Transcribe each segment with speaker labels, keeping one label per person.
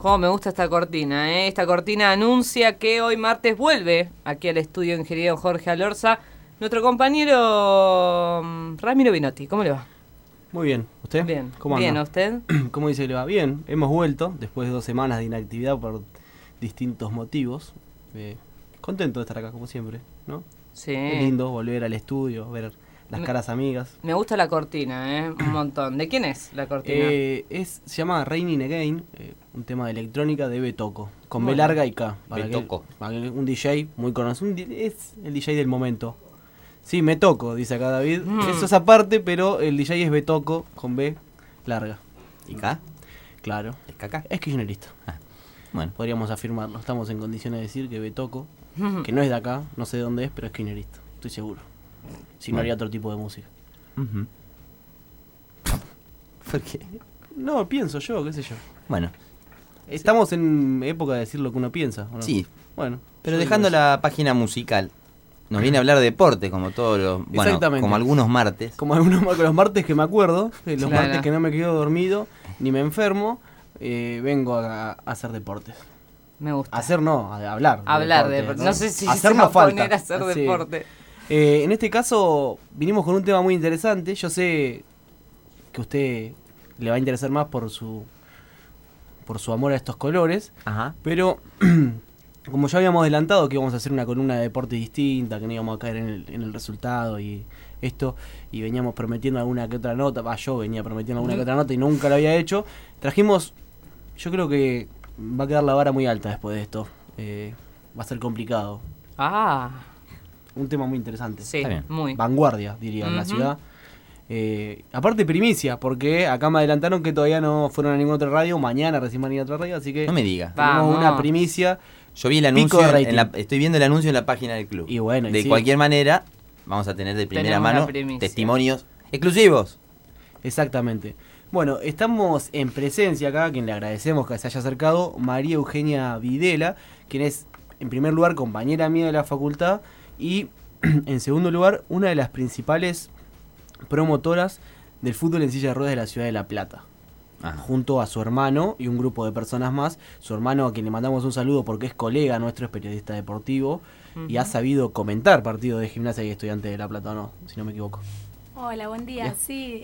Speaker 1: Cómo me gusta esta cortina, ¿eh? Esta cortina anuncia que hoy martes vuelve aquí al estudio ingeniero Jorge Alorza nuestro compañero Ramiro Binotti. ¿Cómo le va?
Speaker 2: Muy bien. ¿Usted?
Speaker 1: Bien.
Speaker 2: ¿Cómo anda?
Speaker 1: Bien, ¿a usted?
Speaker 2: ¿Cómo dice que le va? Bien. Hemos vuelto después de 2 semanas de inactividad por distintos motivos. Contento de estar acá, como siempre, ¿no?
Speaker 1: Sí.
Speaker 2: Es lindo volver al estudio, ver las caras amigas.
Speaker 1: Me gusta la cortina, un montón. ¿De quién es la cortina?
Speaker 2: Se llama Raining Again, un tema de electrónica de Betoco, con B
Speaker 1: Bueno.
Speaker 2: larga y K.
Speaker 3: Betoco.
Speaker 2: Un DJ muy conocido, es el DJ del momento. Sí, me toco, dice acá David. Eso es aparte, pero el DJ es Betoco con B larga.
Speaker 3: ¿Y K?
Speaker 2: Claro.
Speaker 3: ¿Es caca?
Speaker 2: Es kirchnerista.
Speaker 3: Bueno.
Speaker 2: Podríamos afirmarlo. Estamos en condiciones de decir que Betoco, que no es de acá, no sé de dónde es, pero es kirchnerista. Estoy seguro. Si no haría otro tipo de música.
Speaker 3: ¿Por qué?
Speaker 2: No, pienso yo, qué sé yo.
Speaker 3: Bueno.
Speaker 2: Estamos en época de decir lo que uno piensa, ¿o no?
Speaker 3: Sí.
Speaker 2: Bueno.
Speaker 3: Pero dejando la página musical, nos viene a hablar de deporte, como todos los... Bueno,
Speaker 2: Exactamente.
Speaker 3: como algunos martes.
Speaker 2: Como los martes que me acuerdo, los
Speaker 1: Claro.
Speaker 2: martes que no me quedo dormido, ni me enfermo, vengo a hacer deportes.
Speaker 1: Me gusta.
Speaker 2: Hacer no, a hablar.
Speaker 1: Hablar de deporte. No sé si
Speaker 2: hacer
Speaker 1: se va
Speaker 2: no
Speaker 1: a
Speaker 2: falta.
Speaker 1: poner a hacer
Speaker 2: Sí.
Speaker 1: deporte.
Speaker 2: En este caso, vinimos con un tema muy interesante. Yo sé que a usted le va a interesar más por su amor a estos colores.
Speaker 3: Ajá.
Speaker 2: Pero, como ya habíamos adelantado que íbamos a hacer una columna de deporte distinta, que no íbamos a caer en el resultado y esto, y veníamos prometiendo alguna que otra nota, yo venía prometiendo alguna que otra nota y nunca lo había hecho, trajimos, yo creo que va a quedar la vara muy alta después de esto, va a ser complicado. Un tema muy interesante.
Speaker 1: Sí,
Speaker 3: Está bien.
Speaker 1: muy.
Speaker 2: Vanguardia, diría, en la ciudad. Aparte primicia, porque acá me adelantaron que todavía no fueron a ninguna otra radio, mañana recién van a ir a otra radio, así que
Speaker 3: No me diga.
Speaker 2: tenemos
Speaker 1: Vamos.
Speaker 2: una primicia.
Speaker 3: Yo vi el
Speaker 2: Pico
Speaker 3: anuncio,
Speaker 2: de rating.
Speaker 3: estoy viendo el anuncio en la página del club.
Speaker 2: Y bueno, y
Speaker 3: de
Speaker 2: sí.
Speaker 3: cualquier manera, vamos a tener de primera
Speaker 1: Tenemos
Speaker 3: mano
Speaker 1: la primicia.
Speaker 3: testimonios exclusivos.
Speaker 2: Exactamente. Bueno, estamos en presencia acá, a quien le agradecemos que se haya acercado, María Eugenia Videla, quien es, en primer lugar, compañera mía de la facultad y, en segundo lugar, una de las principales promotoras del fútbol en silla de ruedas de la ciudad de La Plata. Junto a su hermano y un grupo de personas más. Su hermano, a quien le mandamos un saludo porque es colega nuestro, es periodista deportivo y ha sabido comentar partidos de Gimnasia y Estudiantes de La Plata, ¿o no? Si no me equivoco.
Speaker 4: Hola, buen día.
Speaker 2: Bien.
Speaker 4: Sí,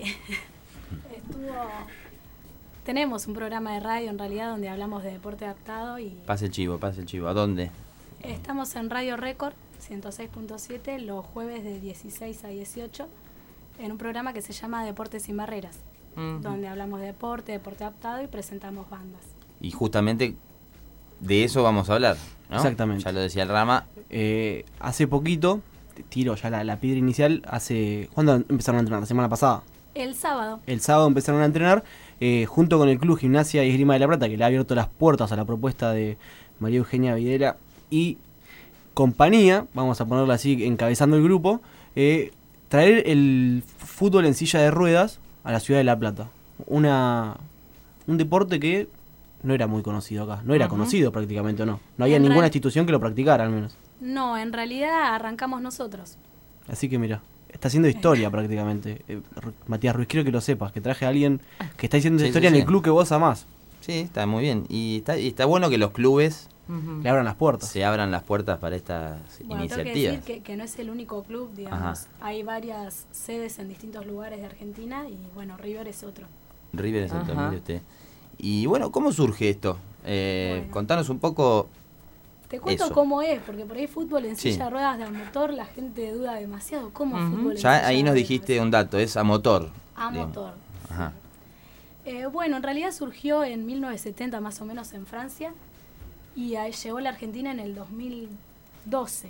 Speaker 4: tenemos un programa de radio en realidad donde hablamos de deporte adaptado y
Speaker 3: Pase el chivo. ¿A dónde?
Speaker 4: estamos en Radio Récord 106.7 los jueves de 16 a 18 en un programa que se llama Deportes sin Barreras, donde hablamos de deporte adaptado y presentamos bandas.
Speaker 3: Y justamente de eso vamos a hablar, ¿no?
Speaker 2: Exactamente.
Speaker 3: Ya lo decía el Rama.
Speaker 2: Hace poquito, tiro ya la piedra inicial, ¿cuándo empezaron a entrenar? ¿La semana pasada?
Speaker 4: El sábado.
Speaker 2: El sábado empezaron a entrenar junto con el Club Gimnasia y Esgrima de La Plata, que le ha abierto las puertas a la propuesta de María Eugenia Videla y compañía, vamos a ponerla así, encabezando el grupo, traer el fútbol en silla de ruedas a la ciudad de La Plata. Un deporte que no era muy conocido acá, no era conocido prácticamente, ¿o no? No había ninguna institución que lo practicara, al menos.
Speaker 4: No, en realidad arrancamos nosotros.
Speaker 2: Así que mira, está haciendo historia prácticamente. Matías Ruiz, quiero que lo sepas, que traje a alguien que está haciendo
Speaker 3: Sí,
Speaker 2: historia
Speaker 3: sí,
Speaker 2: en
Speaker 3: sí.
Speaker 2: el club que vos amás.
Speaker 3: Sí, está muy bien. Y está bueno que los clubes
Speaker 2: Le abran las puertas.
Speaker 3: se abran las puertas para estas
Speaker 4: Bueno, tengo que
Speaker 3: iniciativas.
Speaker 4: decir que no es el único club, digamos.
Speaker 3: Ajá.
Speaker 4: Hay varias sedes en distintos lugares de Argentina y bueno, River es otro.
Speaker 3: River es el
Speaker 1: Ajá.
Speaker 3: mire usted. Y bueno, ¿cómo surge esto?
Speaker 4: Bueno.
Speaker 3: Contanos un poco.
Speaker 4: Te cuento
Speaker 3: Eso.
Speaker 4: cómo es, porque por ahí fútbol en
Speaker 3: Sí.
Speaker 4: silla de ruedas de motor la gente duda demasiado. ¿Cómo fútbol en
Speaker 3: Ya
Speaker 4: silla
Speaker 3: ahí
Speaker 4: de
Speaker 3: nos
Speaker 4: ruedas?
Speaker 3: dijiste un dato, es a motor.
Speaker 4: A
Speaker 3: digamos.
Speaker 4: motor.
Speaker 3: Ajá.
Speaker 4: Bueno, en realidad surgió en 1970 más o menos en Francia y llegó a la Argentina en el 2012.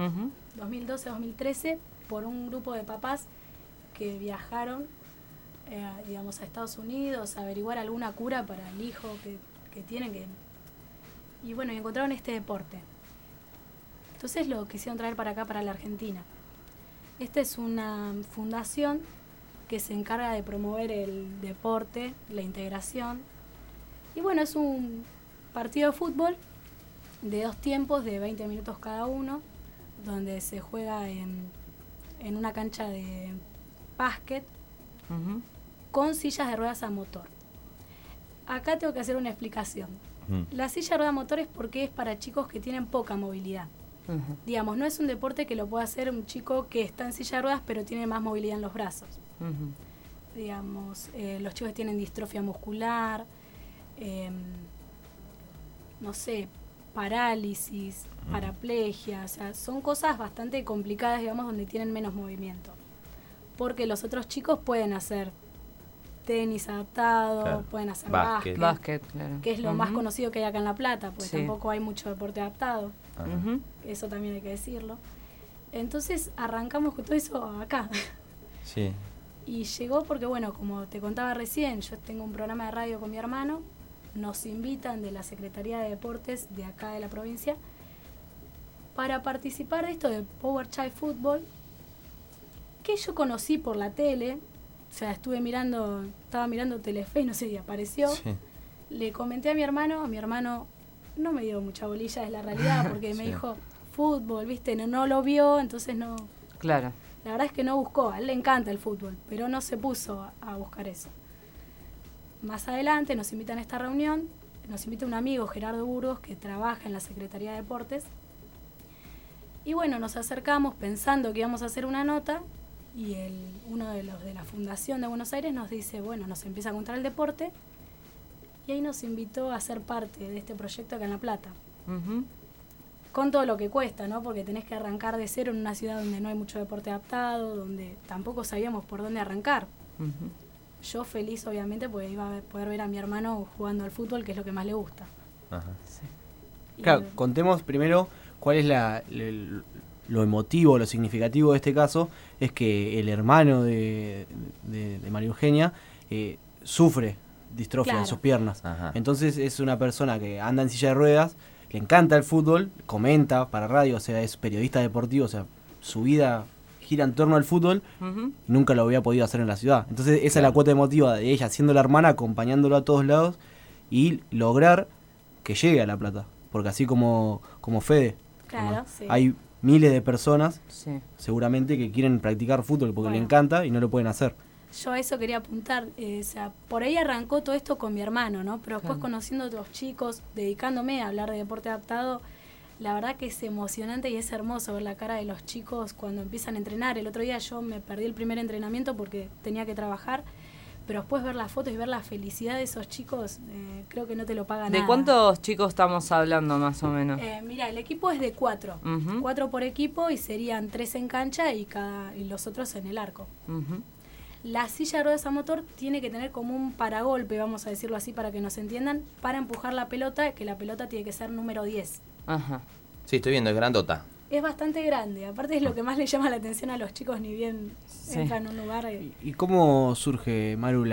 Speaker 4: 2012-2013 por un grupo de papás que viajaron digamos a Estados Unidos a averiguar alguna cura para el hijo que tienen y bueno, y encontraron este deporte. Entonces lo quisieron traer para acá, para la Argentina. Esta es una fundación que se encarga de promover el deporte, la integración. Y bueno, es un partido de fútbol de 2 tiempos de 20 minutos cada uno, donde se juega en una cancha de básquet con sillas de ruedas a motor. Acá tengo que hacer una explicación. La silla de rueda motor es porque es para chicos que tienen poca movilidad.
Speaker 1: Ujú.
Speaker 4: Digamos, no es un deporte que lo pueda hacer un chico que está en silla de ruedas pero tiene más movilidad en los brazos.
Speaker 1: Ujú.
Speaker 4: Digamos, los chicos que tienen distrofia muscular, no sé, parálisis, paraplegia, o sea, son cosas bastante complicadas, digamos, donde tienen menos movimiento. Porque los otros chicos pueden hacer tenis adaptado,
Speaker 3: Claro.
Speaker 4: pueden hacer
Speaker 3: Básquet.
Speaker 1: Básquet, claro.
Speaker 4: que es lo más
Speaker 1: Ujú.
Speaker 4: conocido que hay acá en La Plata, pues
Speaker 1: Sí.
Speaker 4: tampoco hay mucho deporte adaptado,
Speaker 3: Ajá.
Speaker 1: Ujú.
Speaker 4: eso también hay que decirlo. Entonces arrancamos con todo eso acá.
Speaker 3: Sí.
Speaker 4: Y llegó porque, bueno, como te contaba recién, yo tengo un programa de radio con mi hermano, nos invitan de la Secretaría de Deportes de acá de la provincia para participar de esto de Power Child Football, que yo conocí por la tele, o sea, estaba mirando Telefe y no sé, y apareció.
Speaker 3: Sí.
Speaker 4: Le comenté a mi hermano no me dio mucha bolilla, es la realidad, porque me
Speaker 3: Sí.
Speaker 4: dijo, fútbol, viste, no lo vio, entonces no...
Speaker 1: Claro.
Speaker 4: La verdad es que no buscó, a él le encanta el fútbol, pero no se puso a buscar eso. Más adelante nos invitan a esta reunión, nos invita un amigo, Gerardo Burgos, que trabaja en la Secretaría de Deportes. Y bueno, nos acercamos pensando que íbamos a hacer una nota y uno de los de la Fundación de Buenos Aires nos dice, bueno, nos empieza a contar el deporte y ahí nos invitó a ser parte de este proyecto acá en La Plata.
Speaker 1: Ujú.
Speaker 4: Con todo lo que cuesta, ¿no? Porque tenés que arrancar de cero en una ciudad donde no hay mucho deporte adaptado, donde tampoco sabíamos por dónde arrancar.
Speaker 1: Ujú.
Speaker 4: Yo feliz, obviamente, porque iba a poder ver a mi hermano jugando al fútbol, que es lo que más le gusta.
Speaker 3: Ajá.
Speaker 4: Y,
Speaker 2: Claro, contemos primero cuál es lo emotivo, lo significativo de este caso, es que el hermano de María Eugenia sufre distrofia en
Speaker 4: Claro.
Speaker 2: sus piernas.
Speaker 3: Ajá.
Speaker 2: Entonces es una persona que anda en silla de ruedas, le encanta el fútbol, comenta para radio, o sea, es periodista deportivo, o sea, su vida gira en torno al fútbol,
Speaker 1: Ujú.
Speaker 2: y nunca lo había podido hacer en la ciudad. Entonces esa es la
Speaker 3: Claro.
Speaker 2: cuota emotiva de ella siendo la hermana, acompañándolo a todos lados y lograr que llegue a La Plata. Porque así como Fede,
Speaker 4: Claro,
Speaker 2: ¿no?
Speaker 4: sí.
Speaker 2: hay miles de personas
Speaker 1: Sí.
Speaker 2: seguramente que quieren practicar fútbol porque le
Speaker 4: Bueno.
Speaker 2: encanta y no lo pueden hacer.
Speaker 4: Yo a eso quería apuntar, o sea, por ahí arrancó todo esto con mi hermano, ¿no? Pero después
Speaker 1: Claro.
Speaker 4: conociendo a otros chicos, dedicándome a hablar de deporte adaptado, la verdad que es emocionante y es hermoso ver la cara de los chicos cuando empiezan a entrenar. El otro día yo me perdí el primer entrenamiento porque tenía que trabajar, pero después ver las fotos y ver la felicidad de esos chicos, creo que no te lo paga nada.
Speaker 1: ¿De cuántos chicos estamos hablando más o menos?
Speaker 4: Mira, el equipo es de 4.
Speaker 1: Ujú.
Speaker 4: 4 por equipo y serían 3 en cancha y los otros en el arco.
Speaker 1: Ujú.
Speaker 4: La silla de ruedas a motor tiene que tener como un paragolpe, vamos a decirlo así para que nos entiendan, para empujar la pelota, que la pelota tiene que ser número 10.
Speaker 1: Ajá.
Speaker 3: Sí, estoy viendo, es grandota.
Speaker 4: Es bastante grande, aparte es lo que más le llama la atención a los chicos, ni bien
Speaker 1: Sí.
Speaker 4: entran a un lugar.
Speaker 2: ¿Y cómo surge, Maru,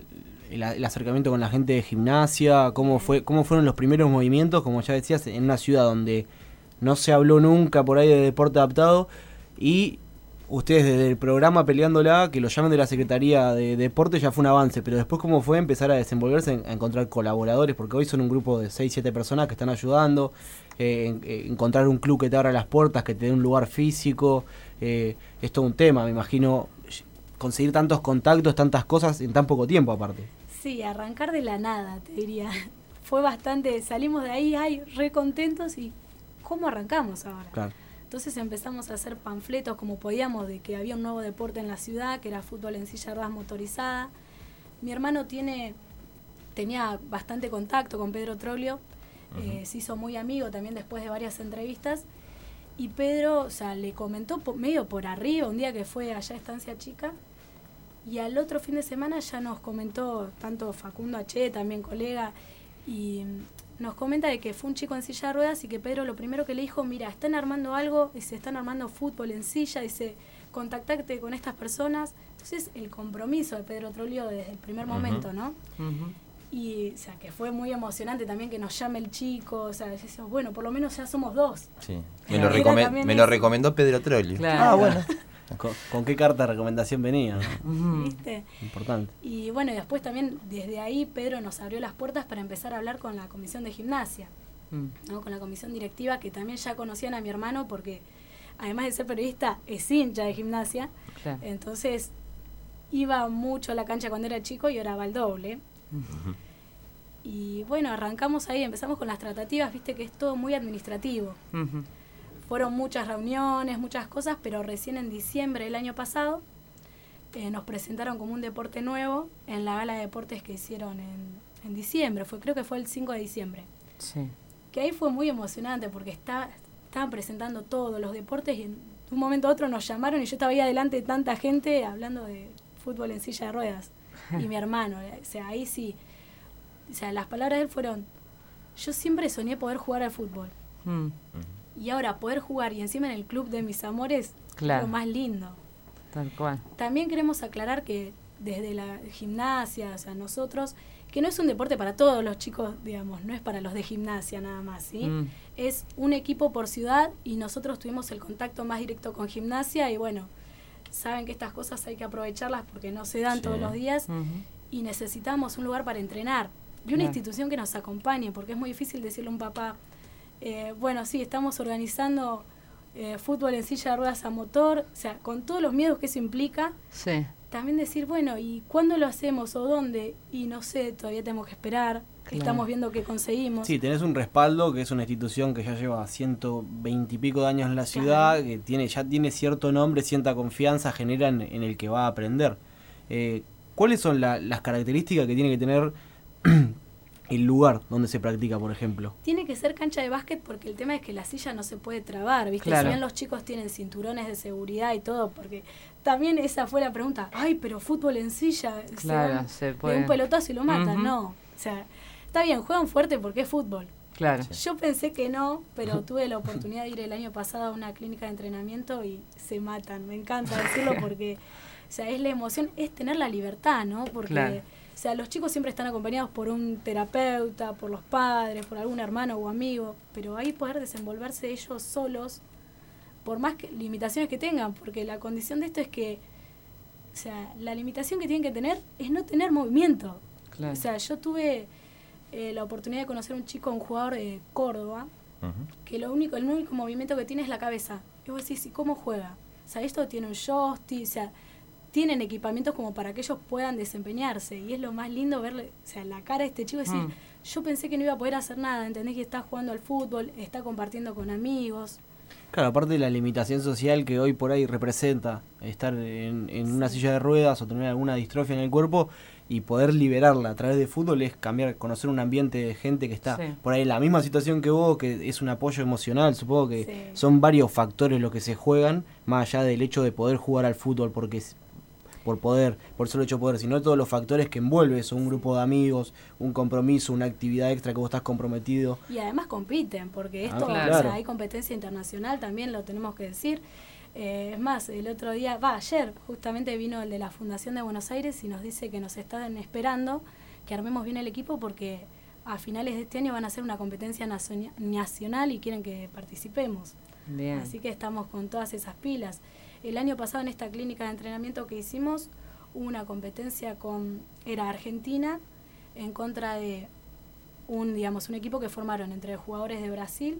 Speaker 2: el acercamiento con la gente de gimnasia? ¿Cómo fueron los primeros movimientos? Como ya decías, en una ciudad donde no se habló nunca por ahí de deporte adaptado y ustedes desde el programa peleándola, que lo llamen de la Secretaría de Deporte ya fue un avance, pero después cómo fue empezar a desenvolverse, a encontrar colaboradores, porque hoy son un grupo de 6, 7 personas que están ayudando, encontrar un club que te abra las puertas, que te dé un lugar físico, es todo un tema, me imagino, conseguir tantos contactos, tantas cosas en tan poco tiempo aparte.
Speaker 4: Sí, arrancar de la nada, te diría. Fue bastante, salimos de ahí, ay, re contentos y ¿cómo arrancamos ahora?
Speaker 2: Claro.
Speaker 4: Entonces empezamos a hacer panfletos como podíamos de que había un nuevo deporte en la ciudad, que era fútbol en silla de ruedas motorizada. Mi hermano tenía bastante contacto con Pedro Troglio, se hizo muy amigo también después de varias entrevistas. Y Pedro, o sea, le comentó medio por arriba un día que fue allá a Estancia Chica. Y al otro fin de semana ya nos comentó, tanto Facundo H., también colega, y nos comenta de que fue un chico en silla de ruedas y que Pedro lo primero que le dijo, mira, están armando algo, dice, están armando fútbol en silla, dice, contactate con estas personas. Entonces el compromiso de Pedro Troglio desde el primer momento, ¿no?
Speaker 1: Ujú.
Speaker 4: Y, o sea, que fue muy emocionante también que nos llame el chico, o sea, decíamos, bueno, por lo menos ya somos 2.
Speaker 3: Sí.
Speaker 4: Era también
Speaker 3: Me lo
Speaker 4: eso.
Speaker 3: recomendó Pedro Troglio.
Speaker 1: Claro.
Speaker 2: Ah, bueno. ¿Con qué carta de recomendación venía? ¿No?
Speaker 1: Ujú.
Speaker 4: ¿Viste?
Speaker 2: Importante.
Speaker 4: Y bueno, y después también desde ahí Pedro nos abrió las puertas para empezar a hablar con la comisión de gimnasia,
Speaker 1: Mm.
Speaker 4: ¿no? Con la comisión directiva, que también ya conocían a mi hermano porque además de ser periodista es hincha de gimnasia,
Speaker 1: Claro.
Speaker 4: entonces iba mucho a la cancha cuando era chico y ahora va al doble. Y bueno, arrancamos ahí, empezamos con las tratativas, viste que es todo muy administrativo. Fueron muchas reuniones, muchas cosas, pero recién en diciembre del año pasado nos presentaron como un deporte nuevo en la gala de deportes que hicieron en diciembre, creo que fue el 5 de diciembre.
Speaker 1: Sí.
Speaker 4: Que ahí fue muy emocionante porque estaban presentando todos los deportes y en un momento a otro nos llamaron y yo estaba ahí adelante de tanta gente hablando de fútbol en silla de ruedas. Y mi hermano, o sea, ahí sí. O sea, las palabras de él fueron: yo siempre soñé poder jugar al fútbol. Y ahora poder jugar y encima en el club de mis amores,
Speaker 1: claro,
Speaker 4: lo más lindo.
Speaker 1: Tal cual.
Speaker 4: También queremos aclarar que desde la gimnasia, o sea, nosotros, que no es un deporte para todos los chicos, digamos, no es para los de gimnasia nada más, ¿sí? Es un equipo por ciudad y nosotros tuvimos el contacto más directo con gimnasia y bueno, saben que estas cosas hay que aprovecharlas porque no se dan todos los días y necesitamos un lugar para entrenar y una institución que nos acompañe, porque es muy difícil decirle a un papá, bueno, sí, estamos organizando fútbol en silla de ruedas a motor, o sea, con todos los miedos que eso implica.
Speaker 1: Sí.
Speaker 4: También decir, bueno, ¿y cuándo lo hacemos o dónde? Y no sé, todavía tenemos que esperar. Claro. Estamos viendo qué conseguimos.
Speaker 2: Sí, tenés un respaldo, que es una institución que ya lleva 120 y pico de años en la ciudad, que ya tiene cierto nombre, cierta confianza, genera en el que va a aprender. ¿Cuáles son las características que tiene que tener el lugar donde se practica, por ejemplo?
Speaker 4: Tiene que ser cancha de básquet porque el tema es que la silla no se puede trabar, ¿viste?
Speaker 1: Claro.
Speaker 4: Si bien los chicos tienen cinturones de seguridad y todo, porque también esa fue la pregunta, ay, pero fútbol en silla,
Speaker 1: claro, se puede.
Speaker 4: de un pelotazo y lo matan, no. O sea, está bien, juegan fuerte porque es fútbol.
Speaker 1: Claro.
Speaker 4: Yo pensé que no, pero tuve la oportunidad de ir el año pasado a una clínica de entrenamiento y se matan. Me encanta decirlo porque, o sea, es la emoción, es tener la libertad, ¿no? Porque... Claro. O sea, los chicos siempre están acompañados por un terapeuta, por los padres, por algún hermano o amigo, pero ahí poder desenvolverse ellos solos, por más limitaciones que tengan, porque la condición de esto es que, o sea, la limitación que tienen que tener es no tener movimiento. Claro. O sea, yo tuve la oportunidad de conocer a un chico, un jugador de Córdoba, que el único movimiento que tiene es la cabeza. Y vos decís, ¿y cómo juega? O sea, esto tiene un joystick, o sea, tienen equipamientos como para que ellos puedan desempeñarse y es lo más lindo verle, o sea, la cara de este chico y decir, yo pensé que no iba a poder hacer nada, ¿entendés? Que está jugando al fútbol, está compartiendo con amigos.
Speaker 2: Claro, aparte de la limitación social que hoy por ahí representa estar en una silla de ruedas o tener alguna distrofia en el cuerpo y poder liberarla a través de fútbol es cambiar, conocer un ambiente de gente que está por ahí en la misma situación que vos, que es un apoyo emocional, supongo que son varios factores los que se juegan, más allá del hecho de poder jugar al fútbol, porque por solo hecho de poder, sino todos los factores que envuelve eso, un grupo de amigos, un compromiso, una actividad extra que vos estás comprometido.
Speaker 4: Y además compiten, porque esto,
Speaker 1: claro.
Speaker 4: O sea, hay competencia internacional, también lo tenemos que decir. Es más, el otro día, ayer justamente vino el de la Fundación de Buenos Aires y nos dice que nos están esperando que armemos bien el equipo porque a finales de este año van a hacer una competencia nacional y quieren que participemos.
Speaker 1: Bien.
Speaker 4: Así que estamos con todas esas pilas. El año pasado en esta clínica de entrenamiento que hicimos, hubo una competencia era Argentina en contra de un equipo que formaron entre jugadores de Brasil,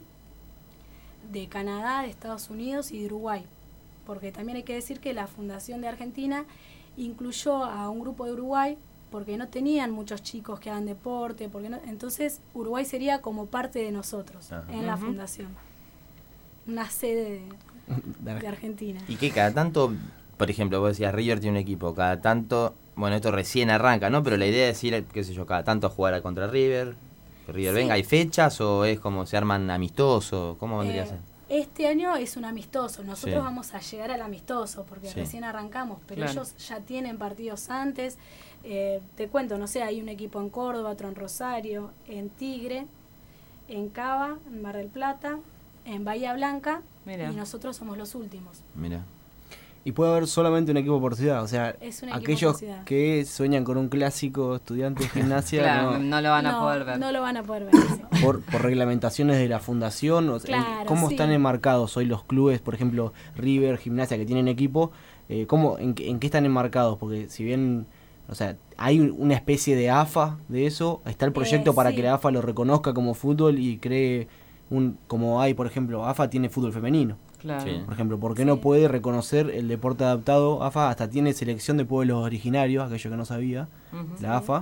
Speaker 4: de Canadá, de Estados Unidos y de Uruguay. Porque también hay que decir que la Fundación de Argentina incluyó a un grupo de Uruguay porque no tenían muchos chicos que hagan deporte, entonces Uruguay sería como parte de nosotros en la fundación. Una sede de Argentina.
Speaker 3: Y que cada tanto, por ejemplo, vos decías, River tiene un equipo, cada tanto, bueno, esto recién arranca, ¿no? Pero la idea es ir, qué sé yo, cada tanto a jugar contra River, que River venga, ¿hay fechas o es como se arman amistosos? ¿Cómo vendría a ser?
Speaker 4: Este año es un amistoso, nosotros vamos a llegar al amistoso porque recién arrancamos, pero ellos ya tienen partidos antes. Te cuento, no sé, hay un equipo en Córdoba, otro en Rosario, en Tigre, en Cava, en Mar del Plata, en Bahía Blanca. Mirá. Y nosotros somos los últimos.
Speaker 3: Mira.
Speaker 2: Y puede haber solamente un equipo por ciudad, o sea, aquellos que sueñan con un clásico estudiante de gimnasia
Speaker 1: claro, no lo van a poder ver.
Speaker 4: No lo van a poder ver. Sí.
Speaker 2: Por reglamentaciones de la fundación, o sea,
Speaker 4: claro,
Speaker 2: ¿cómo están enmarcados hoy los clubes, por ejemplo, River, Gimnasia, que tienen equipo? ¿En qué están enmarcados? Porque si bien, o sea, hay una especie de AFA de eso, está el proyecto para que la AFA lo reconozca como fútbol y cree como hay, por ejemplo, AFA tiene fútbol femenino.
Speaker 1: Claro.
Speaker 2: Por ejemplo, ¿por qué no puede reconocer el deporte adaptado? AFA hasta tiene selección de pueblos originarios, aquello que no sabía, la AFA,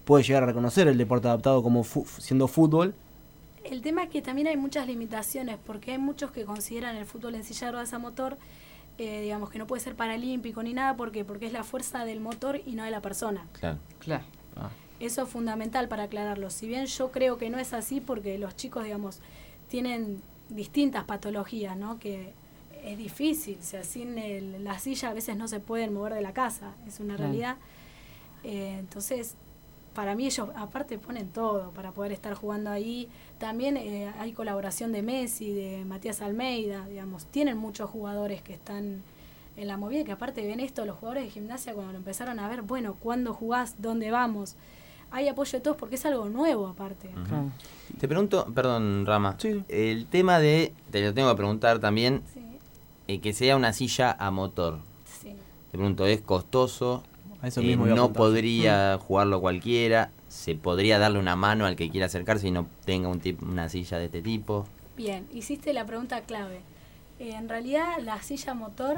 Speaker 2: puede llegar a reconocer el deporte adaptado como siendo fútbol.
Speaker 4: El tema es que también hay muchas limitaciones, porque hay muchos que consideran el fútbol en silla de ruedas a motor, digamos que no puede ser paralímpico ni nada, porque es la fuerza del motor y no de la persona.
Speaker 3: Claro.
Speaker 1: Claro.
Speaker 4: Eso es fundamental para aclararlo. Si bien yo creo que no es así, porque los chicos, digamos, tienen distintas patologías, ¿no? Que es difícil, o sea, sin la silla a veces no se pueden mover de la casa, es una realidad. Entonces, para mí ellos aparte ponen todo para poder estar jugando ahí. También hay colaboración de Messi, de Matías Almeida, digamos, tienen muchos jugadores que están en la movida, que aparte ven esto, los jugadores de Gimnasia cuando lo empezaron a ver, bueno, ¿cuándo jugás? ¿Dónde vamos? Hay apoyo de todos porque es algo nuevo aparte.
Speaker 1: Claro.
Speaker 3: Te pregunto, perdón Rama,
Speaker 2: Sí.
Speaker 3: el tema de, te lo tengo que preguntar también,
Speaker 4: Sí,
Speaker 3: que sea una silla a motor.
Speaker 4: sí.
Speaker 3: Te pregunto, ¿es costoso?
Speaker 2: A eso mismo iba a
Speaker 3: No
Speaker 2: apuntar.
Speaker 3: podría jugarlo cualquiera. ¿Se podría darle una mano al que quiera acercarse y no tenga una silla de este tipo?
Speaker 4: Bien, hiciste la pregunta clave. En realidad la silla motor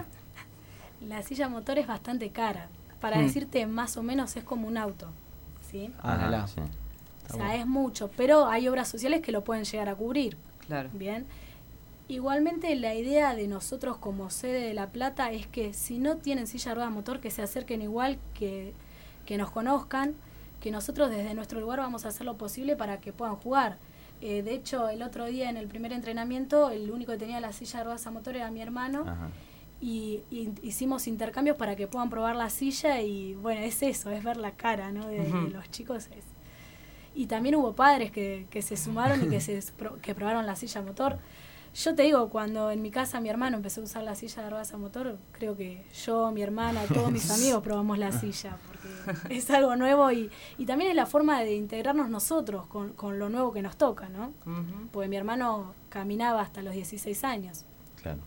Speaker 4: es bastante cara. Para decirte más o menos es como un auto, ¿sí?
Speaker 2: Ajá,
Speaker 3: sí.
Speaker 4: O sea, es mucho, pero hay obras sociales que lo pueden llegar a cubrir.
Speaker 1: Claro.
Speaker 4: Bien. Igualmente la idea de nosotros como sede de La Plata es que si no tienen silla de ruedas motor, que se acerquen igual, que nos conozcan, que nosotros desde nuestro lugar vamos a hacer lo posible para que puedan jugar. De hecho, el otro día en el primer entrenamiento, el único que tenía la silla de ruedas a motor era mi hermano.
Speaker 3: Ajá.
Speaker 4: Y hicimos intercambios para que puedan probar la silla y bueno, es eso, es ver la cara, ¿no? de los chicos. Y también hubo padres que se sumaron y que probaron la silla motor. Yo te digo, cuando en mi casa mi hermano empezó a usar la silla de ruedas a motor, creo que yo, mi hermana, todos mis amigos probamos la silla, porque es algo nuevo y también es la forma de integrarnos nosotros con lo nuevo que nos toca, ¿no? Porque mi hermano caminaba hasta los 16 años.
Speaker 3: Claro.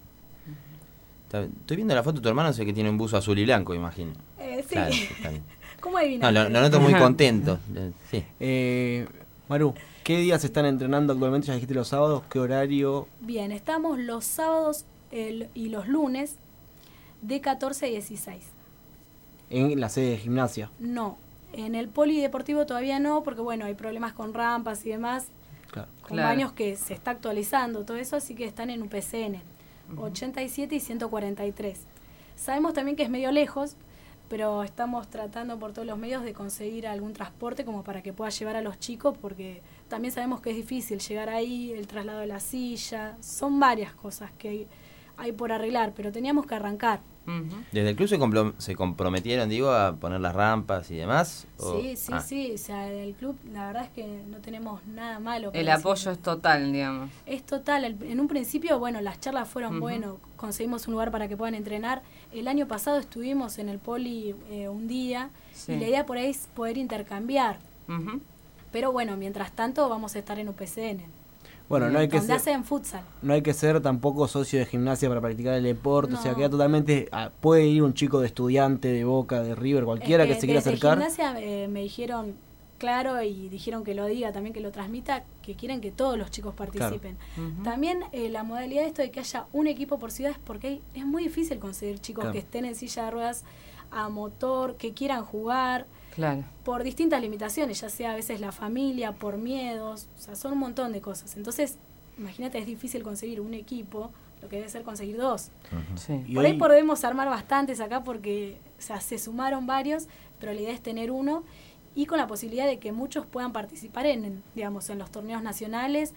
Speaker 3: Estoy viendo la foto de tu hermano, sé que tiene un buzo azul y blanco, imagino.
Speaker 4: Sí.
Speaker 3: Claro, está bien.
Speaker 4: ¿Cómo
Speaker 3: No,
Speaker 4: adivinaste?
Speaker 3: lo noto muy contento. Sí.
Speaker 2: Maru, ¿qué días están entrenando actualmente? Ya dijiste los sábados, ¿qué horario?
Speaker 4: Bien, estamos los sábados y los lunes de 14 a 16.
Speaker 2: En la sede de Gimnasia.
Speaker 4: No, en el polideportivo todavía no, porque bueno, hay problemas con rampas y demás,
Speaker 2: Claro.
Speaker 4: con
Speaker 1: Claro.
Speaker 4: baños que se está actualizando, todo eso, así que están en UPCN, 87 y 143. Sabemos también que es medio lejos, pero estamos tratando por todos los medios de conseguir algún transporte como para que pueda llevar a los chicos, porque también sabemos que es difícil llegar ahí, el traslado de la silla, son varias cosas que hay por arreglar, pero teníamos que arrancar.
Speaker 3: ¿Desde el club se comprometieron, digo, a poner las rampas y demás? ¿O?
Speaker 4: Sí, o sea, el club, la verdad es que no tenemos nada malo.
Speaker 1: El
Speaker 4: para
Speaker 1: apoyo
Speaker 4: decir.
Speaker 1: es total, digamos.
Speaker 4: Es total. En un principio, bueno, las charlas fueron bueno, conseguimos un lugar para que puedan entrenar. El año pasado estuvimos en el poli un día
Speaker 1: Sí.
Speaker 4: y la idea por ahí es poder intercambiar.
Speaker 1: Ujú.
Speaker 4: Pero bueno, mientras tanto vamos a estar en UPCN,
Speaker 2: Bueno, no hay que
Speaker 4: donde
Speaker 2: ser,
Speaker 4: hacen futsal.
Speaker 2: no hay que ser tampoco socio de Gimnasia para practicar el deporte, o sea,
Speaker 4: No.
Speaker 2: queda totalmente, puede ir un chico de Estudiante, de Boca, de River, cualquiera que se quiera
Speaker 4: desde
Speaker 2: acercar.
Speaker 4: Gimnasia me dijeron claro y dijeron que lo diga, también que lo transmita, que quieren que todos los chicos participen.
Speaker 1: Ujú.
Speaker 4: También la modalidad de esto de que haya un equipo por ciudad es porque es muy difícil conseguir chicos
Speaker 2: Claro.
Speaker 4: que estén en silla de ruedas a motor, que quieran jugar,
Speaker 1: Claro.
Speaker 4: por distintas limitaciones, ya sea a veces la familia, por miedos, o sea, son un montón de cosas. Entonces, imagínate, es difícil conseguir un equipo, lo que debe ser conseguir dos.
Speaker 1: Sí.
Speaker 2: Y
Speaker 4: Por ahí
Speaker 2: hoy-
Speaker 4: podemos armar bastantes acá porque, o sea, se sumaron varios, pero la idea es tener uno y con la posibilidad de que muchos puedan participar digamos, en los torneos nacionales.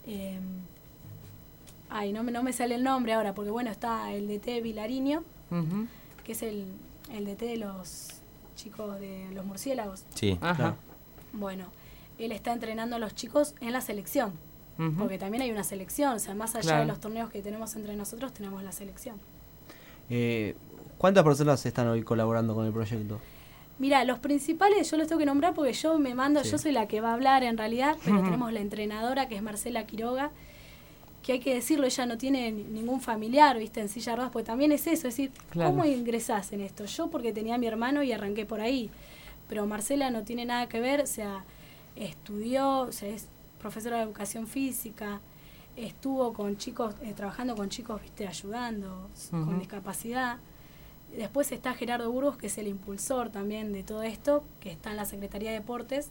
Speaker 4: No me sale el nombre ahora, porque bueno, está el DT Vilariño,
Speaker 1: Ujú.
Speaker 4: que es el DT de los chicos de los murciélagos.
Speaker 3: Sí.
Speaker 1: Ajá.
Speaker 2: Claro.
Speaker 4: Bueno, él está entrenando a los chicos en la selección,
Speaker 1: Ujú.
Speaker 4: porque también hay una selección, o sea, más allá
Speaker 1: Claro.
Speaker 4: de los torneos que tenemos entre nosotros, tenemos la selección.
Speaker 2: ¿Cuántas personas están hoy colaborando con el proyecto?
Speaker 4: Mira, los principales yo los tengo que nombrar porque yo me mando,
Speaker 2: Sí.
Speaker 4: yo soy la que va a hablar en realidad, pero tenemos la entrenadora que es Marcela Quiroga, que hay que decirlo, ella no tiene ningún familiar, viste, en silla de ruedas, porque también es eso, es decir,
Speaker 1: Claro.
Speaker 4: ¿cómo ingresás en esto? Yo porque tenía a mi hermano y arranqué por ahí, pero Marcela no tiene nada que ver, o sea, estudió, o sea, es profesora de educación física, estuvo con chicos, trabajando con chicos, viste, ayudando, con
Speaker 1: Ujú.
Speaker 4: discapacidad. Después está Gerardo Burgos, que es el impulsor también de todo esto, que está en la Secretaría de Deportes.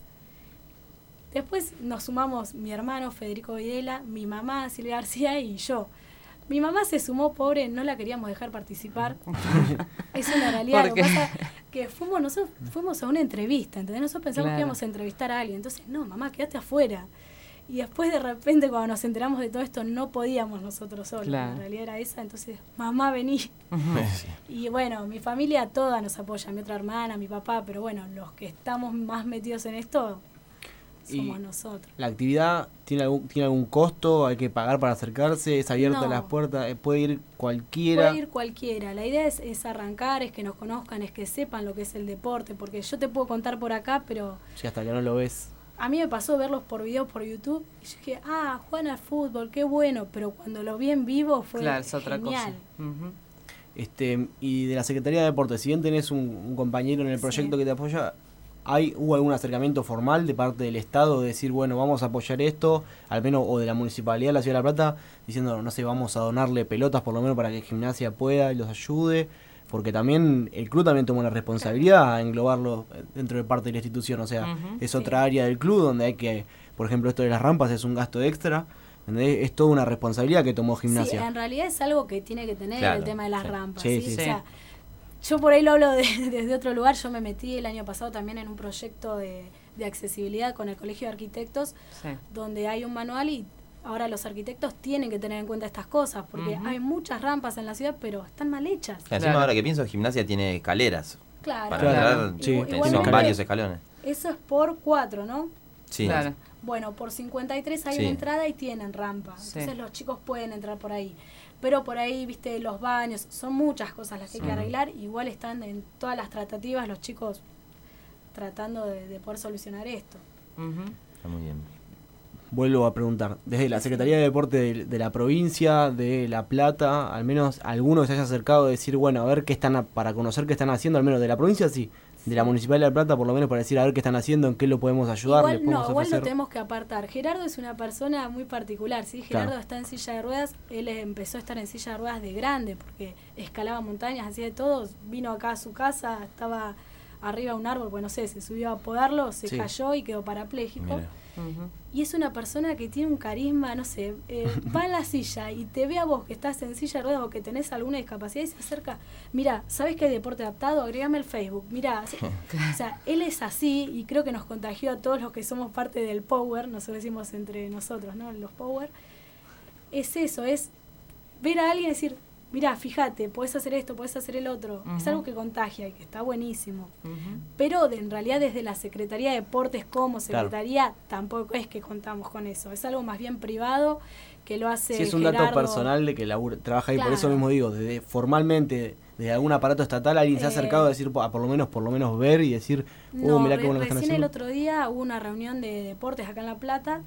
Speaker 4: Después nos sumamos mi hermano Federico Videla, mi mamá Silvia García y yo. Mi mamá se sumó, pobre, no la queríamos dejar participar. Es una realidad. Lo que pasa que nosotros fuimos a una entrevista, ¿entendés? Nosotros pensamos que íbamos a entrevistar a alguien. Entonces, no, mamá, quédate afuera. Y después de repente cuando nos enteramos de todo esto no podíamos nosotros solos. La realidad era esa, entonces, mamá, vení. Y bueno, mi familia toda nos apoya, mi otra hermana, mi papá, pero bueno, los que estamos más metidos en esto somos nosotros.
Speaker 2: ¿La actividad tiene algún costo? ¿Hay que pagar para acercarse? ¿Es abierta las puertas? ¿Puede ir cualquiera?
Speaker 4: Puede ir cualquiera. La idea es arrancar, es que nos conozcan, es que sepan lo que es el deporte, porque yo te puedo contar por acá, pero...
Speaker 2: Sí, hasta que no lo ves.
Speaker 4: A mí me pasó verlos por videos por YouTube y yo dije, juegan al fútbol, qué bueno, pero cuando lo vi en vivo fue
Speaker 1: es otra
Speaker 4: genial.
Speaker 1: Cosa.
Speaker 2: Y de la Secretaría de Deportes, si bien tenés un compañero en el proyecto que te apoya, ¿hubo algún acercamiento formal de parte del Estado de decir, bueno, vamos a apoyar esto, al menos, o de la Municipalidad de la Ciudad de La Plata, diciendo, no sé, vamos a donarle pelotas por lo menos para que Gimnasia pueda y los ayude? Porque también el club también toma una responsabilidad a englobarlo dentro de parte de la institución, o sea, es otra área del club donde hay que, por ejemplo, esto de las rampas es un gasto extra, ¿entendés? Es toda una responsabilidad que tomó Gimnasia.
Speaker 4: Sí, en realidad es algo que tiene que tener el tema de las rampas.
Speaker 2: Sí.
Speaker 4: O sea, yo por ahí lo hablo desde otro lugar. Yo me metí el año pasado también en un proyecto de accesibilidad con el Colegio de Arquitectos, donde hay un manual y ahora los arquitectos tienen que tener en cuenta estas cosas, porque hay muchas rampas en la ciudad, pero están mal hechas.
Speaker 3: Encima ahora que pienso, Gimnasia tiene escaleras.
Speaker 4: Claro.
Speaker 3: Para entrar, son varios escalones.
Speaker 4: Eso es por 4, ¿no?
Speaker 3: Sí.
Speaker 1: Claro.
Speaker 4: Bueno, por 53 hay una entrada y tienen rampa. Entonces los chicos pueden entrar por ahí. Pero por ahí, viste, los baños, son muchas cosas las que hay que arreglar. Igual están en todas las tratativas los chicos tratando de poder solucionar esto.
Speaker 3: Está muy bien.
Speaker 2: Vuelvo a preguntar, desde la Secretaría de Deporte de la provincia de La Plata, al menos algunos se haya acercado a decir, bueno, a ver qué están, para conocer qué están haciendo, al menos de la provincia sí, de la Municipalidad de La Plata por lo menos para decir a ver qué están haciendo, en qué lo podemos ayudar,
Speaker 4: igual lo tenemos que apartar. Gerardo es una persona muy particular, ¿sí? Gerardo está en silla de ruedas, él empezó a estar en silla de ruedas de grande, porque escalaba montañas, hacía de todo, vino acá a su casa, estaba arriba de un árbol, pues no sé, se subió a podarlo, se cayó y quedó parapléjico. Y es una persona que tiene un carisma, no sé, va en la silla y te ve a vos que estás en silla de ruedas o que tenés alguna discapacidad y se acerca, mira, ¿sabés que hay deporte adaptado? Agregame el Facebook, mira, o sea, él es así y creo que nos contagió a todos los que somos parte del Power, nos decimos entre nosotros, ¿no? Los Power, es eso, es ver a alguien y decir, mira, fíjate, podés hacer esto, podés hacer el otro. Es algo que contagia y que está buenísimo. Pero en realidad desde la Secretaría de Deportes como Secretaría tampoco es que contamos con eso. Es algo más bien privado que lo hace
Speaker 2: es un
Speaker 4: Gerardo.
Speaker 2: Dato personal de que trabaja ahí, por eso mismo digo, formalmente desde algún aparato estatal alguien se ha acercado a decir, por lo menos ver y decir, mirá qué bueno que están haciendo.
Speaker 4: Recién el otro día hubo una reunión de deportes acá en La Plata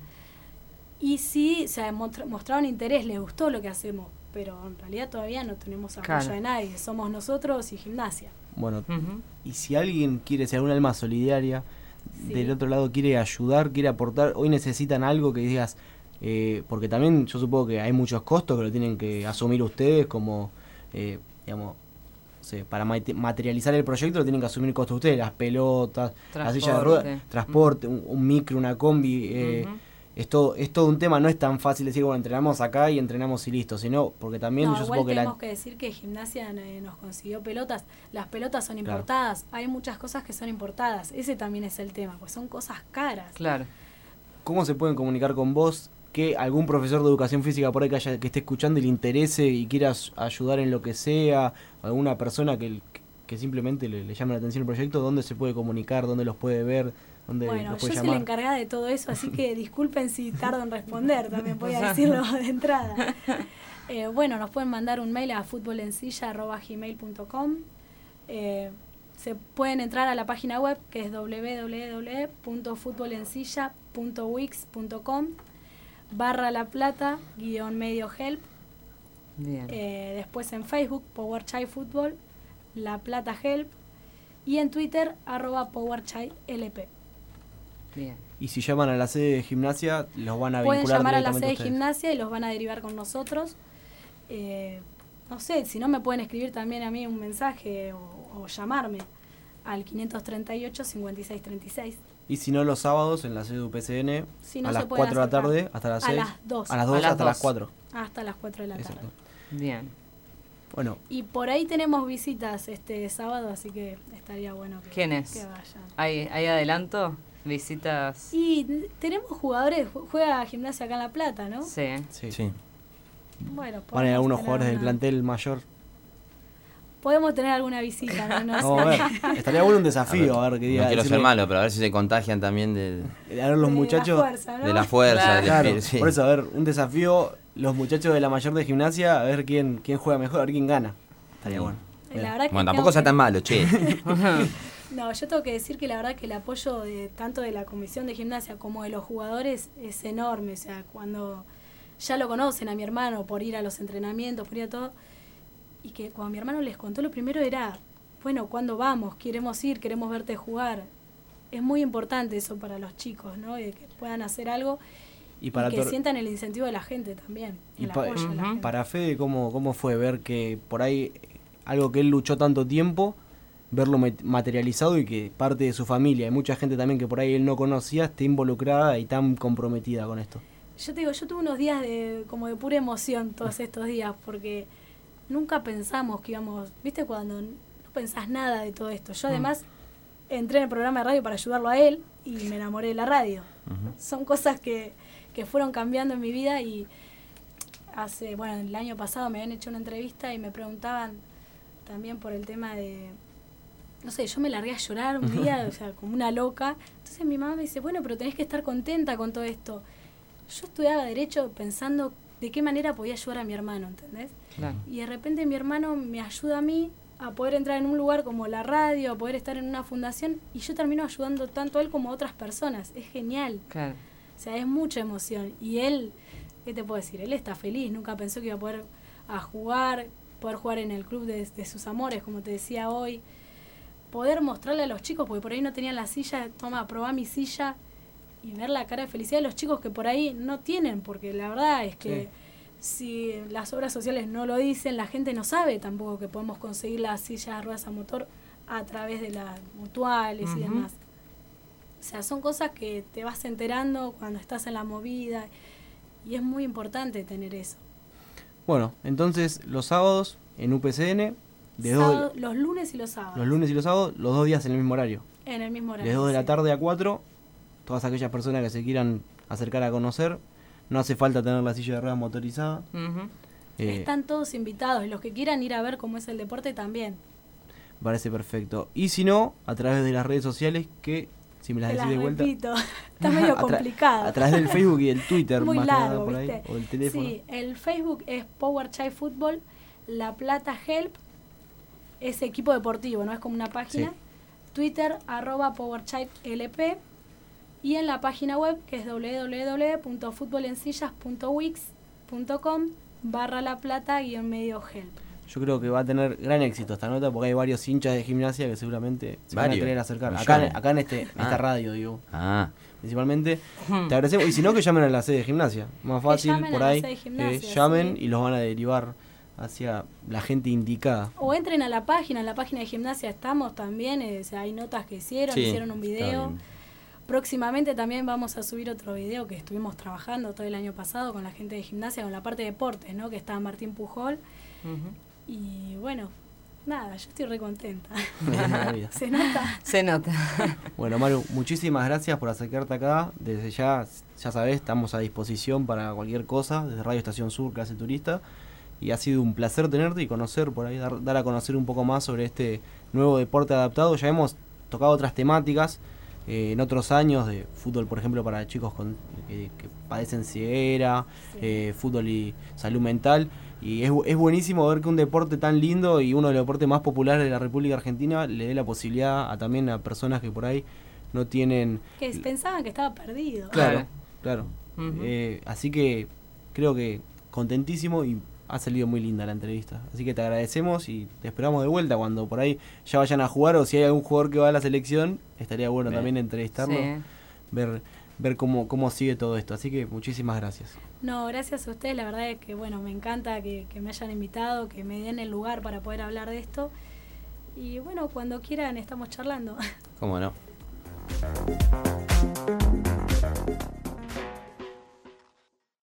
Speaker 4: y sí, o sea, mostraron interés, les gustó lo que hacemos. Pero en realidad todavía no tenemos apoyo de nadie, somos nosotros y Gimnasia.
Speaker 2: Bueno, y si alguien quiere ser un alma solidaria, del otro lado quiere ayudar, quiere aportar, hoy necesitan algo que digas, porque también yo supongo que hay muchos costos que lo tienen que asumir ustedes, como, digamos, no sé, para materializar el proyecto lo tienen que asumir costos ustedes, las pelotas, la silla de ruedas, transporte, un micro, una combi, es todo un tema, no es tan fácil decir, bueno, entrenamos acá y entrenamos y listo, sino porque también yo supongo que
Speaker 4: tenemos que decir que Gimnasia nos consiguió pelotas, las pelotas son importadas, hay muchas cosas que son importadas, ese también es el tema, pues son cosas caras.
Speaker 1: Claro.
Speaker 2: ¿Cómo se pueden comunicar con vos? Que algún profesor de educación física por ahí que esté escuchando y le interese y quiera ayudar en lo que sea, alguna persona que simplemente le llame la atención el proyecto, ¿dónde se puede comunicar? ¿Dónde los puede ver?
Speaker 4: Bueno, yo soy la encargada de todo eso, así que disculpen si tardo en responder, también voy a decirlo de entrada. Bueno, nos pueden mandar un mail a futbolensilla@gmail.com. Se pueden entrar a la página web que es www.futbolensilla.wix.com/La Plata-medio help.
Speaker 1: Bien.
Speaker 4: Después en Facebook, PowerChai Fútbol, La Plata Help. Y en Twitter, @PowerChaiLP.
Speaker 1: Bien.
Speaker 2: Y si llaman a la sede de Gimnasia, los van a vincular
Speaker 4: pueden llamar a la
Speaker 2: directamente
Speaker 4: sede de
Speaker 2: ustedes.
Speaker 4: Gimnasia y los van a derivar con nosotros. no sé, si no me pueden escribir también a mí un mensaje o llamarme al 538-5636.
Speaker 2: Y si no, los sábados en la sede de UPCN,
Speaker 4: Si no
Speaker 2: a
Speaker 4: se
Speaker 2: las
Speaker 4: pueden
Speaker 2: 4 de la
Speaker 4: acercar.
Speaker 2: tarde hasta las 6.
Speaker 4: A las 2.
Speaker 2: A las 2
Speaker 1: A las
Speaker 2: hasta las
Speaker 1: 2.
Speaker 2: 4.
Speaker 4: Hasta las 4 de la tarde.
Speaker 2: Exacto.
Speaker 1: Bien.
Speaker 2: Bueno,
Speaker 4: Y por ahí tenemos visitas este sábado, así que estaría bueno que,
Speaker 1: ¿Quiénes?
Speaker 4: que vayan.
Speaker 1: ¿Hay adelanto? ¿Visitas?
Speaker 4: Y tenemos jugadores, juega Gimnasia acá en La Plata, ¿no?
Speaker 1: Sí.
Speaker 2: sí.
Speaker 3: Sí.
Speaker 4: Bueno,
Speaker 2: Van a ir
Speaker 4: podemos
Speaker 2: algunos
Speaker 4: tener
Speaker 2: jugadores del
Speaker 4: una-
Speaker 2: plantel mayor.
Speaker 4: Podemos tener alguna visita, ¿no? No
Speaker 2: Vamos a
Speaker 4: sé.
Speaker 2: ver. Estaría bueno un desafío, a ver qué día.
Speaker 3: No quiero
Speaker 2: decirle-
Speaker 3: ser malo, pero a ver si se contagian también
Speaker 2: A ver los
Speaker 4: De
Speaker 2: muchachos.
Speaker 4: La fuerza, ¿no?
Speaker 3: de la fuerza,
Speaker 1: Claro.
Speaker 3: del
Speaker 2: Claro,
Speaker 3: espíritu, sí.
Speaker 2: por eso, a ver, un desafío, los muchachos de la mayor de gimnasia, a ver quién juega mejor, a ver quién gana. Estaría
Speaker 3: Sí.
Speaker 2: bueno.
Speaker 4: La verdad que
Speaker 3: Bueno,
Speaker 4: tengo
Speaker 3: tampoco sea
Speaker 4: que-
Speaker 3: tan malo, che.
Speaker 4: No, yo tengo que decir que la verdad que el apoyo tanto de la comisión de gimnasia como de los jugadores es enorme. O sea, cuando ya lo conocen a mi hermano por ir a los entrenamientos, por ir a todo, y que cuando mi hermano les contó, lo primero era, bueno, ¿cuándo vamos? Queremos ir, queremos verte jugar. Es muy importante eso para los chicos, ¿no? De que puedan hacer algo
Speaker 2: Y para
Speaker 4: y que
Speaker 2: Tor-
Speaker 4: sientan el incentivo de la gente también,
Speaker 2: y
Speaker 4: el
Speaker 2: pa-
Speaker 4: apoyo de la
Speaker 1: Ujú.
Speaker 4: gente.
Speaker 2: para Fede, ¿cómo fue ver que por ahí algo que él luchó tanto tiempo, verlo materializado y que parte de su familia y mucha gente también que por ahí él no conocía esté involucrada y tan comprometida con esto?
Speaker 4: Yo te digo, yo tuve unos días como de pura emoción todos estos días, porque nunca pensamos que íbamos, viste, cuando no pensás nada de todo esto. Yo además entré en el programa de radio para ayudarlo a él y me enamoré de la radio.
Speaker 3: Ujú.
Speaker 4: Son cosas que fueron cambiando en mi vida y el año pasado me habían hecho una entrevista y me preguntaban también por el tema de, no sé, yo me largué a llorar un día, o sea, como una loca. Entonces mi mamá me dice, bueno, pero tenés que estar contenta con todo esto. Yo estudiaba Derecho pensando de qué manera podía ayudar a mi hermano, ¿entendés?
Speaker 1: Claro.
Speaker 4: Y de repente mi hermano me ayuda a mí a poder entrar en un lugar como la radio, a poder estar en una fundación, y yo termino ayudando tanto a él como a otras personas. Es genial.
Speaker 1: Claro.
Speaker 4: O sea, es mucha emoción. Y él, ¿qué te puedo decir? Él está feliz, nunca pensó que iba a poder poder jugar en el club de sus amores, como te decía hoy. Poder mostrarle a los chicos, porque por ahí no tenían la silla, toma, probá mi silla, y ver la cara de felicidad de los chicos que por ahí no tienen, porque la verdad es que si las obras sociales no lo dicen, la gente no sabe tampoco que podemos conseguir las sillas de ruedas a motor a través de las mutuales y
Speaker 1: Ujú.
Speaker 4: demás. O sea, son cosas que te vas enterando cuando estás en la movida y es muy importante tener eso.
Speaker 2: Bueno, entonces los sábados en UPCN, de dos-
Speaker 4: Sábado- los lunes y los sábados.
Speaker 2: los lunes y los sábados, los 2 días en el mismo horario.
Speaker 4: En el mismo horario.
Speaker 2: De 2 de la
Speaker 4: sí.
Speaker 2: tarde a 4, todas aquellas personas que se quieran acercar a conocer, no hace falta tener la silla de ruedas motorizada.
Speaker 1: Ujú.
Speaker 4: Están todos invitados y los que quieran ir a ver cómo es el deporte también.
Speaker 2: Parece perfecto. Y si no, a través de las redes sociales, que si me las
Speaker 4: Te
Speaker 2: decís
Speaker 4: las
Speaker 2: de vuelta,
Speaker 4: repito. Está medio complicado.
Speaker 2: a través del Facebook y del Twitter,
Speaker 4: Muy
Speaker 2: más que nada
Speaker 4: largo,
Speaker 2: por ahí,
Speaker 4: ¿viste?
Speaker 2: o del teléfono.
Speaker 4: Sí, el Facebook es Power Child Football, La Plata Help, es equipo deportivo, no es como una página.
Speaker 2: Sí.
Speaker 4: Twitter, @PowerChildLP, y en la página web que es www.futbolensillas.wix.com/laplata-help.
Speaker 2: Yo creo que va a tener gran éxito esta nota porque hay varios hinchas de gimnasia que seguramente se van a
Speaker 3: Varios.
Speaker 2: querer acercar.
Speaker 3: Millones.
Speaker 2: Acá en esta
Speaker 3: Ah.
Speaker 2: radio, digo,
Speaker 3: Ah,
Speaker 2: principalmente. Te agradecemos. Y si no, que llamen a la sede de gimnasia. Más fácil,
Speaker 4: llamen
Speaker 2: por
Speaker 4: a la
Speaker 2: ahí.
Speaker 4: sede de gimnasia,
Speaker 2: llamen
Speaker 4: sí.
Speaker 2: y los van a derivar hacia la gente indicada.
Speaker 4: O entren a la página, en la página de gimnasia estamos también, o sea, hay notas que hicieron
Speaker 3: sí,
Speaker 4: un
Speaker 3: está
Speaker 4: video.
Speaker 3: bien.
Speaker 4: Próximamente también vamos a subir otro video que estuvimos trabajando todo el año pasado con la gente de gimnasia, con la parte de deportes, ¿no? Que está Martín Pujol.
Speaker 1: Ujú.
Speaker 4: Y bueno, nada, yo estoy re contenta.
Speaker 2: La vida.
Speaker 4: Se nota.
Speaker 1: Se nota.
Speaker 2: Bueno, Maru, muchísimas gracias por acercarte acá. Desde ya sabés, estamos a disposición para cualquier cosa, desde Radio Estación Sur, Clase Turista. Y ha sido un placer tenerte y conocer por ahí, dar a conocer un poco más sobre este nuevo deporte adaptado. Ya hemos tocado otras temáticas en otros años de fútbol, por ejemplo, para chicos que padecen ceguera,
Speaker 4: Sí.
Speaker 2: fútbol y salud mental. Y es buenísimo ver que un deporte tan lindo y uno de los deportes más populares de la República Argentina le dé la posibilidad también a personas que por ahí no tienen...
Speaker 4: Que pensaban que estaba perdido.
Speaker 2: Claro, claro.
Speaker 1: Ujú.
Speaker 2: Así que creo que contentísimo y ha salido muy linda la entrevista. Así que te agradecemos y te esperamos de vuelta cuando por ahí ya vayan a jugar o si hay algún jugador que va a la selección, estaría bueno
Speaker 3: Bien.
Speaker 2: también entrevistarlo,
Speaker 1: Sí.
Speaker 2: ver ver cómo sigue todo esto. Así que muchísimas gracias.
Speaker 4: No, gracias a ustedes, la verdad es que bueno, me encanta que me hayan invitado, que me den el lugar para poder hablar de esto. Y bueno, cuando quieran estamos charlando.
Speaker 3: ¿Cómo no?